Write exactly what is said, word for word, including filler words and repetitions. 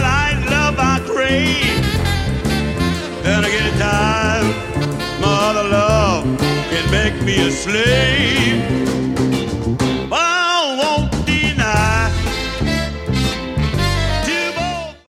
light love I crave. Then again, in time, my other love can make me a slave.